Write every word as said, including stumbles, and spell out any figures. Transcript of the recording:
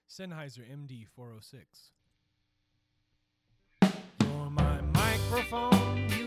Sennheiser M D four oh six. You're my microphone.